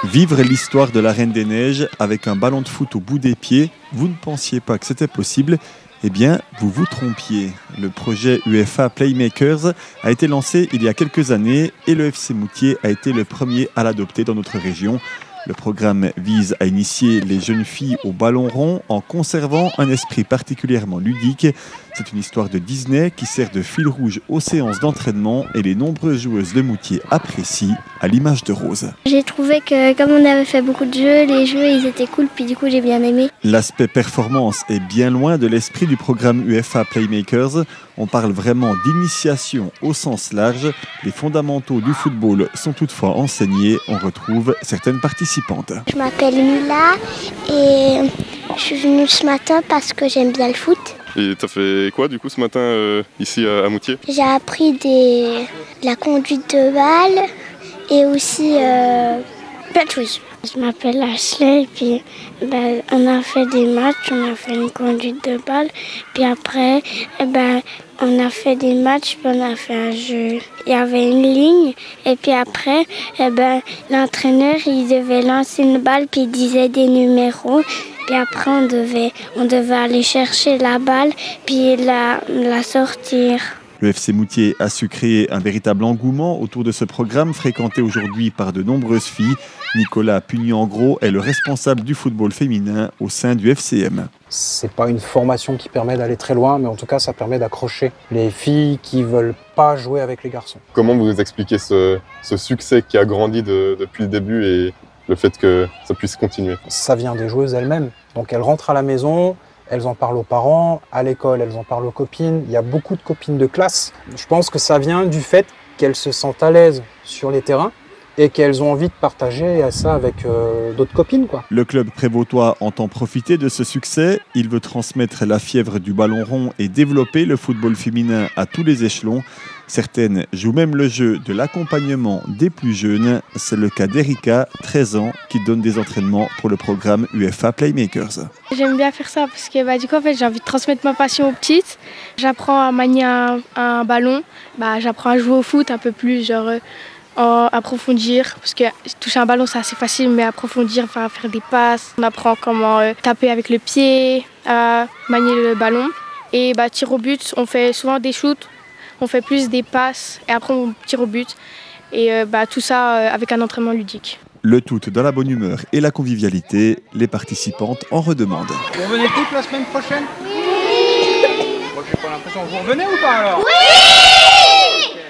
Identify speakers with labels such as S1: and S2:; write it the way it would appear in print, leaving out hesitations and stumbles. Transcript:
S1: Vivre l'histoire de la Reine des Neiges avec un ballon de foot au bout des pieds, vous ne pensiez pas que c'était possible ? Eh bien, vous vous trompiez. Le projet UEFA Playmakers a été lancé il y a quelques années et le FC Moutier a été le premier à l'adopter dans notre région. Le programme vise à initier les jeunes filles au ballon rond en conservant un esprit particulièrement ludique. C'est une histoire de Disney qui sert de fil rouge aux séances d'entraînement et les nombreuses joueuses de Moutier apprécient, à l'image de Rose.
S2: J'ai trouvé que comme on avait fait beaucoup de jeux, les jeux ils étaient cool, puis du coup j'ai bien aimé.
S1: L'aspect performance est bien loin de l'esprit du programme UEFA Playmakers. On parle vraiment d'initiation au sens large. Les fondamentaux du football sont toutefois enseignés. On retrouve certaines participantes.
S2: Je m'appelle Mila et je suis venue ce matin parce que j'aime bien le foot.
S3: Et t'as fait quoi du coup ce matin ici à Moutier ?
S2: J'ai appris de la conduite de balle et aussi plein de choses. Je m'appelle Ashley et puis on a fait des matchs, on a fait une conduite de balle. Puis après, on a fait des matchs, puis on a fait un jeu. Il y avait une ligne et puis après, l'entraîneur il devait lancer une balle puis il disait des numéros. Puis après, on devait aller chercher la balle puis la sortir.
S1: Le FC Moutier a su créer un véritable engouement autour de ce programme fréquenté aujourd'hui par de nombreuses filles. Nicolas Pugny-en-Gros est le responsable du football féminin au sein du FCM.
S4: C'est pas une formation qui permet d'aller très loin, mais en tout cas, ça permet d'accrocher les filles qui veulent pas jouer avec les garçons.
S3: Comment vous expliquez ce succès qui a grandi depuis le début et le fait que ça puisse continuer ?
S4: Ça vient des joueuses elles-mêmes. Donc elles rentrent à la maison, elles en parlent aux parents, à l'école, elles en parlent aux copines. Il y a beaucoup de copines de classe. Je pense que ça vient du fait qu'elles se sentent à l'aise sur les terrains et qu'elles ont envie de partager ça avec d'autres copines, quoi.
S1: Le club prévôtois entend profiter de ce succès. Il veut transmettre la fièvre du ballon rond et développer le football féminin à tous les échelons. Certaines jouent même le jeu de l'accompagnement des plus jeunes. C'est le cas d'Erika, 13 ans, qui donne des entraînements pour le programme UEFA Playmakers.
S5: J'aime bien faire ça parce que du coup, j'ai envie de transmettre ma passion aux petites. J'apprends à manier un ballon, j'apprends à jouer au foot un peu plus, approfondir, parce que toucher un ballon c'est assez facile, mais approfondir, faire des passes. On apprend comment taper avec le pied, manier le ballon. Et tir au but, on fait souvent des shoots. On fait plus des passes et après on tire au but. Et tout ça avec un entraînement ludique.
S1: Le tout dans la bonne humeur et la convivialité, les participantes en redemandent.
S6: Vous revenez toutes la semaine prochaine ? Oui. Moi j'ai pas l'impression. Vous revenez ou pas alors ?
S2: Oui.